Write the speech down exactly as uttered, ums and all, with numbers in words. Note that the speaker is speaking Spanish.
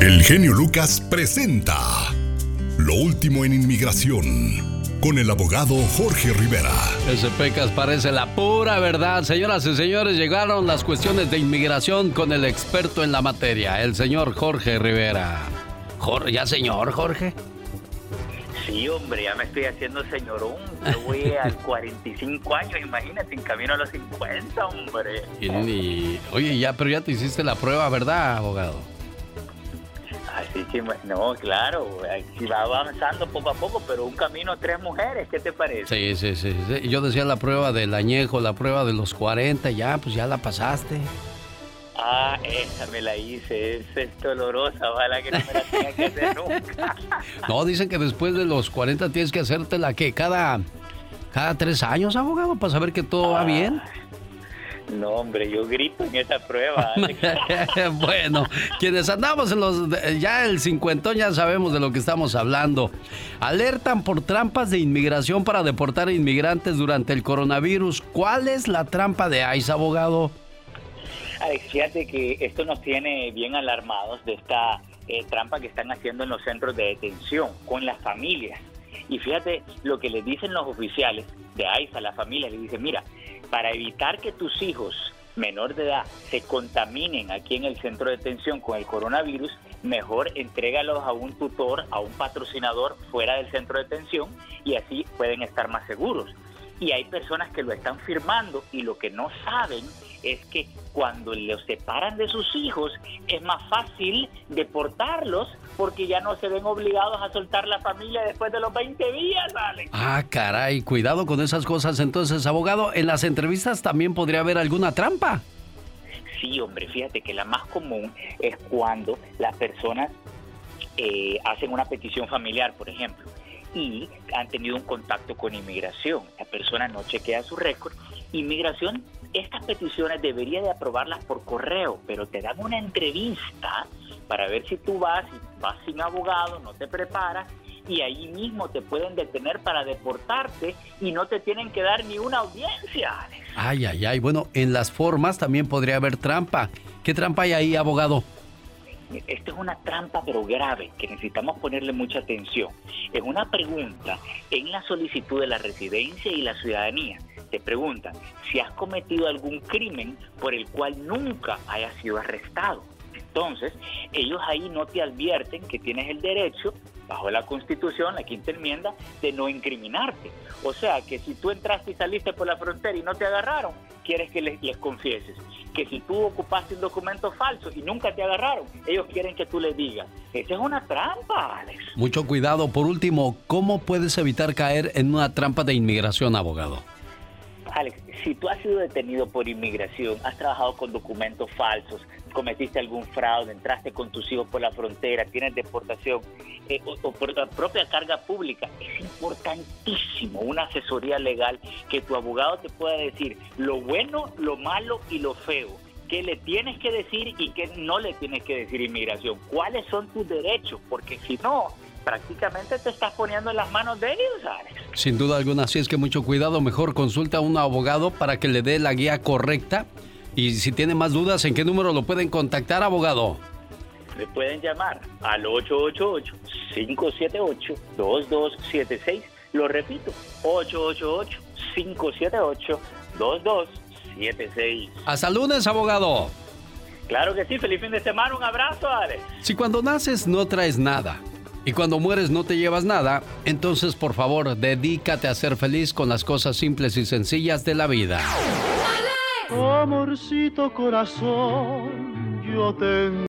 El genio Lucas presenta Lo último en inmigración con el abogado Jorge Rivera. Ese Pecas parece la pura verdad. Señoras y señores, llegaron las cuestiones de inmigración con el experto en la materia, el señor Jorge Rivera. Jorge, ¿ya señor Jorge? Sí, hombre, ya me estoy haciendo señorón. Yo voy al cuarenta y cinco años, imagínate, en camino a los cincuenta, hombre. Y, y, oye, ya, pero ya te hiciste la prueba, ¿verdad, abogado? Así que, no, claro, si va avanzando poco a poco, pero un camino, tres mujeres, ¿qué te parece? Sí, sí, sí, sí. Yo decía la prueba del añejo, la prueba de los cuarenta, ya, pues ya la pasaste. Ah, esa me la hice, esa es dolorosa, ojalá que no me la tenga que hacer nunca. No, dicen que después de los cuarenta tienes que hacértela, ¿qué? Cada, cada tres años, abogado, para saber que todo ah. va bien. No, hombre, yo grito en esa prueba. Bueno, quienes andamos en los... Ya el cincuentón ya sabemos de lo que estamos hablando. Alertan por trampas de inmigración para deportar inmigrantes durante el coronavirus. ¿Cuál es la trampa de ICE, abogado? Alex, fíjate que esto nos tiene bien alarmados de esta eh, trampa que están haciendo en los centros de detención con las familias. Y fíjate lo que les dicen los oficiales de ICE a las familias. Les dicen, mira, para evitar que tus hijos menor de edad se contaminen aquí en el centro de detención con el coronavirus, mejor entrégalos a un tutor, a un patrocinador fuera del centro de detención y así pueden estar más seguros. Y hay personas que lo están firmando y lo que no saben es que cuando los separan de sus hijos es más fácil deportarlos porque ya no se ven obligados a soltar la familia después de los veinte días, Alex. Ah, caray, cuidado con esas cosas. Entonces, abogado, ¿en las entrevistas también podría haber alguna trampa? Sí, hombre, fíjate que la más común es cuando las personas eh, hacen una petición familiar, por ejemplo, y han tenido un contacto con inmigración. La persona no chequea su récord. Inmigración, estas peticiones debería de aprobarlas por correo, pero te dan una entrevista para ver si tú vas, vas sin abogado, no te preparas, y ahí mismo te pueden detener para deportarte y no te tienen que dar ni una audiencia, Alex. Ay, ay, ay. Bueno, en las formas también podría haber trampa. ¿Qué trampa hay ahí, abogado? Esto es una trampa pero grave, que necesitamos ponerle mucha atención. Es una pregunta en la solicitud de la residencia y la ciudadanía. Te preguntan si has cometido algún crimen por el cual nunca hayas sido arrestado. Entonces, ellos ahí no te advierten que tienes el derecho, bajo la Constitución, la quinta enmienda, de no incriminarte. O sea, que si tú entraste y saliste por la frontera y no te agarraron, quieres que les, les confieses. Que si tú ocupaste un documento falso y nunca te agarraron, ellos quieren que tú les digas. Esa es una trampa, Alex. Mucho cuidado. Por último, ¿cómo puedes evitar caer en una trampa de inmigración, abogado? Alex, si tú has sido detenido por inmigración, has trabajado con documentos falsos, cometiste algún fraude, entraste con tus hijos por la frontera, tienes deportación eh, o, o por la propia carga pública, es importantísimo una asesoría legal que tu abogado te pueda decir lo bueno, lo malo y lo feo. ¿Qué le tienes que decir y qué no le tienes que decir inmigración? ¿Cuáles son tus derechos? Porque si no, prácticamente te estás poniendo en las manos de ellos, Alex. Sin duda alguna, así es que mucho cuidado, mejor consulta a un abogado para que le dé la guía correcta. Y si tiene más dudas, ¿en qué número lo pueden contactar, abogado? Me pueden llamar al ocho ocho ocho, cinco siete ocho, dos dos siete seis. Lo repito, ocho ocho ocho, cinco siete ocho, dos dos siete seis. Hasta lunes, abogado. Claro que sí, feliz fin de semana, un abrazo, Alex. Si cuando naces no traes nada y cuando mueres no te llevas nada, entonces por favor dedícate a ser feliz con las cosas simples y sencillas de la vida. Amorcito corazón, yo tengo